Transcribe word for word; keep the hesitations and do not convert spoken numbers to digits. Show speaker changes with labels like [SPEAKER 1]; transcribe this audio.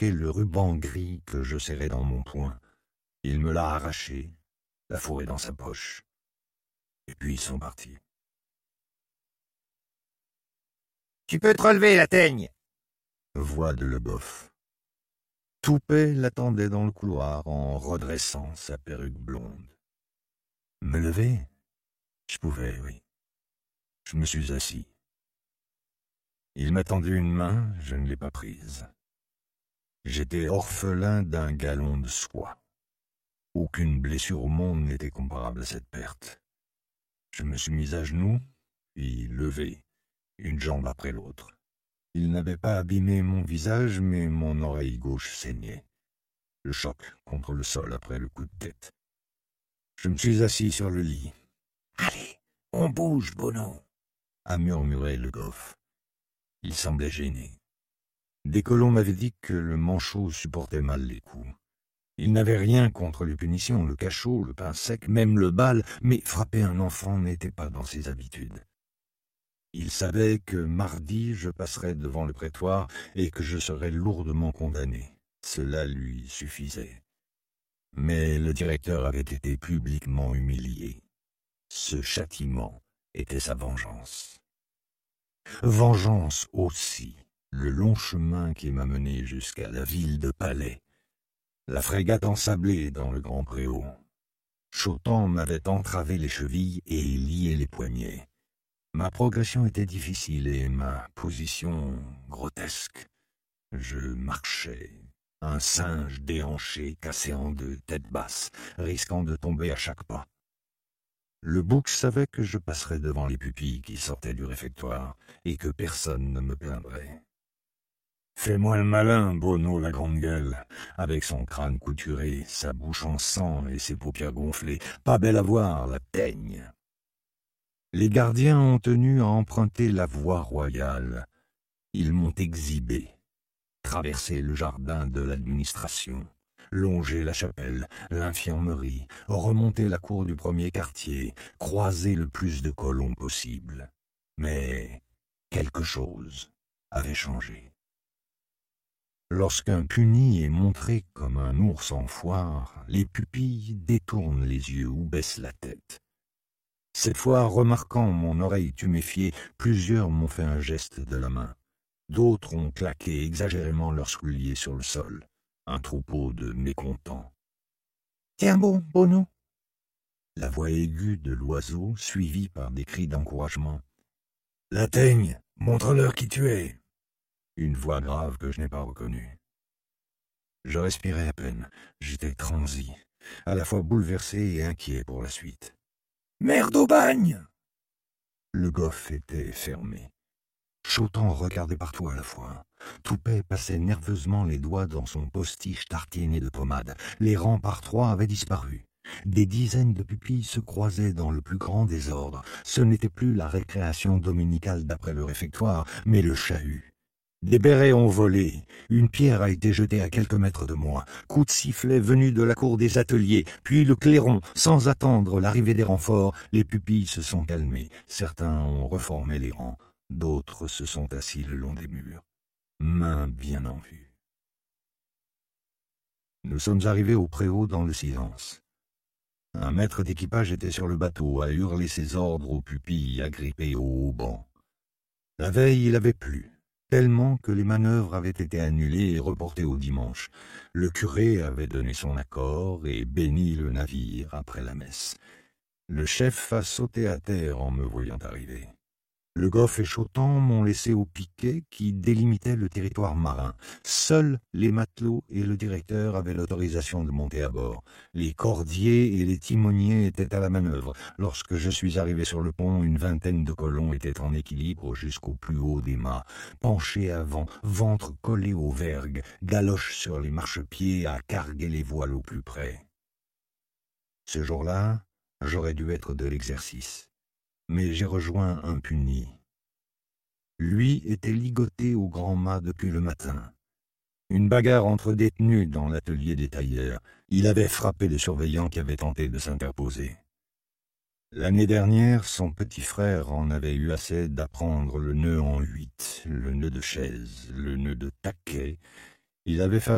[SPEAKER 1] remarqué le ruban gris que je serrais dans mon poing. Il me l'a arraché, l'a fourré dans sa poche. Et puis ils sont partis.
[SPEAKER 2] « Tu peux te relever, la teigne !»
[SPEAKER 1] Voix de Le Goff. Toupet l'attendait dans le couloir en redressant sa perruque blonde. Me lever? Je pouvais, oui. Je me suis assis. Il m'a tendu une main, je ne l'ai pas prise. J'étais orphelin d'un galon de soie. Aucune blessure au monde n'était comparable à cette perte. Je me suis mis à genoux, puis levé, une jambe après l'autre. Il n'avait pas abîmé mon visage, mais mon oreille gauche saignait. Le choc contre le sol après le coup de tête. Je me suis assis sur le lit.
[SPEAKER 2] « Allez, on bouge, Bono !»
[SPEAKER 1] a murmuré Le Goff. Il semblait gêné. Des colons m'avaient dit que le manchot supportait mal les coups. Il n'avait rien contre les punitions, le cachot, le pain sec, même le bal, mais frapper un enfant n'était pas dans ses habitudes. Il savait que mardi je passerais devant le prétoire et que je serais lourdement condamné. Cela lui suffisait. Mais le directeur avait été publiquement humilié. Ce châtiment était sa vengeance. Vengeance aussi, le long chemin qui m'a mené jusqu'à la ville de Palais. La frégate ensablée dans le Grand Préau. Chotan m'avait entravé les chevilles et lié les poignets. Ma progression était difficile et ma position grotesque. Je marchais, un singe déhanché, cassé en deux, tête basse, risquant de tomber à chaque pas. Le bouc savait que je passerais devant les pupilles qui sortaient du réfectoire et que personne ne me plaindrait. Fais-moi le malin, Bono la grande gueule, avec son crâne couturé, sa bouche en sang et ses paupières gonflées, pas belle à voir, la teigne. Les gardiens ont tenu à emprunter la voie royale. Ils m'ont exhibé, traversé le jardin de l'administration, longé la chapelle, l'infirmerie, remonté la cour du premier quartier, croisé le plus de colons possible. Mais quelque chose avait changé. Lorsqu'un puni est montré comme un ours en foire, les pupilles détournent les yeux ou baissent la tête. Cette fois, remarquant mon oreille tuméfiée, plusieurs m'ont fait un geste de la main. D'autres ont claqué exagérément leurs souliers sur le sol. Un troupeau de mécontents.
[SPEAKER 2] « Tiens bon, Bono !»
[SPEAKER 1] La voix aiguë de l'oiseau, suivie par des cris d'encouragement. « La teigne, montre-leur qui tu es !» Une voix grave que je n'ai pas reconnue. Je respirais à peine. J'étais transi, à la fois bouleversé et inquiet pour la suite.
[SPEAKER 2] « Merde au bagne !»
[SPEAKER 1] Le Goff était fermé. Chotan regardait partout à la fois. Toupet passait nerveusement les doigts dans son postiche tartiné de pommade. Les rangs par trois avaient disparu. Des dizaines de pupilles se croisaient dans le plus grand désordre. Ce n'était plus la récréation dominicale d'après le réfectoire, mais le chahut. Des bérets ont volé. Une pierre a été jetée à quelques mètres de moi. Coup de sifflet venu de la cour des ateliers, puis le clairon. Sans attendre l'arrivée des renforts, les pupilles se sont calmées. Certains ont reformé les rangs. D'autres se sont assis le long des murs, main bien en vue. Nous sommes arrivés au préau dans le silence. Un maître d'équipage était sur le bateau à hurler ses ordres aux pupilles agrippées au haut banc. La veille, il avait plu, tellement que les manœuvres avaient été annulées et reportées au dimanche. Le curé avait donné son accord et béni le navire après la messe. Le chef a sauté à terre en me voyant arriver. Le Goff et Chotan m'ont laissé au piquet qui délimitait le territoire marin. Seuls les matelots et le directeur avaient l'autorisation de monter à bord. Les cordiers et les timoniers étaient à la manœuvre. Lorsque je suis arrivé sur le pont, une vingtaine de colons étaient en équilibre jusqu'au plus haut des mâts, penchés avant, ventre collé aux vergues, galoches sur les marchepieds à carguer les voiles au plus près. Ce jour-là, j'aurais dû être de l'exercice. Mais j'ai rejoint un puni. Lui était ligoté au grand mât depuis le matin. Une bagarre entre détenus dans l'atelier des tailleurs. Il avait frappé le surveillant qui avait tenté de s'interposer. L'année dernière, son petit frère en avait eu assez d'apprendre le nœud en huit, le nœud de chaise, le nœud de taquet. Il avait fait